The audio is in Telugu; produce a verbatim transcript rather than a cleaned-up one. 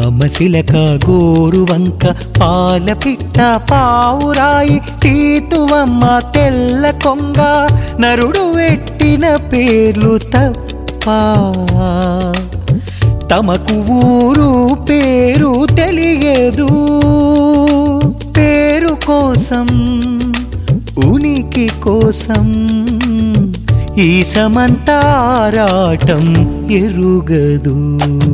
రామశిలక గోరువంక పాలపిట్ట పావురాయి తీతువమ్మ తెల్ల కొంగ నరుడు వెట్టిన పేర్లు తప్ప తమకు ఊరు పేరు తెలియదు. పేరు కోసం ఉనికి కోసం ఈ సమంతారాటం ఎరుగదు.